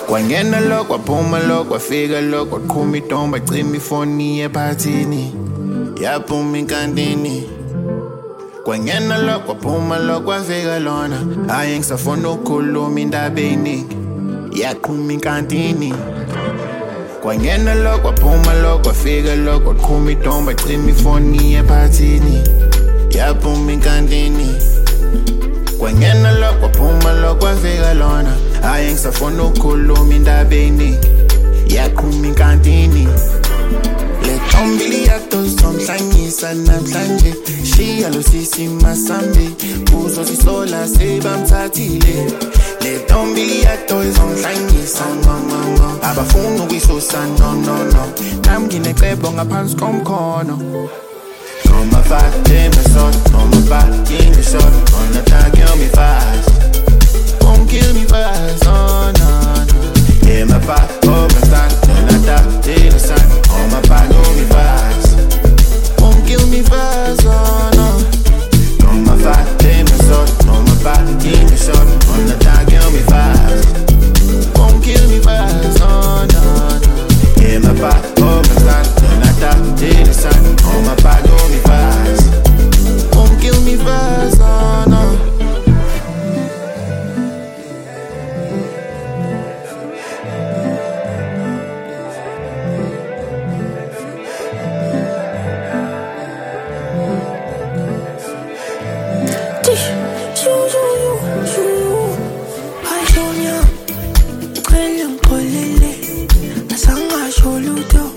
Kwangena lo, kwaphuma lo, kwafika lo, kwaqhuma itomba, cima ifoni ephathini, yaphuma inkantini. Kwangena lo, kwaphuma lo, kwafika lona, hhayi ngisafuna ukukhuluma indaba eyiningi, yaqhuma inkantini. Kwangena lo, kwaphuma lo, kwafika lo, kwaqhuma itomba, cima ifoni ephathini, yaphuma inkantini. Kwangena lo, kwaphuma lo, kwafika lona, hhayi ngisafuna ukukhuluma indaba eyiningi, yaqhuma inkantini. Le ntombi yatozomhlangisa namhlanje, shiya lo sisi masambi, uzosisola sebamthathile. Le ntombi yatozomhlangisa abafuna ukuyisusa no, nami nginecebo ngaphansi komkhono. Noma fake me noma back in the shot, gonna try kill me fast, won't kill me fast, oh no. Yeah, my back, oh my back, when I die, till the sun, on my back, hold me fast, won't kill me fast, oh no. Noma fake me noma back in the shot, gonna try kill me fast, won't kill me fast, oh no. Yeah, my back, oh my back, when I die, till the sun, on my back, hold me fast, won't kill me fast, oh no. Ayona, cela ngixolele, asangasho lutho.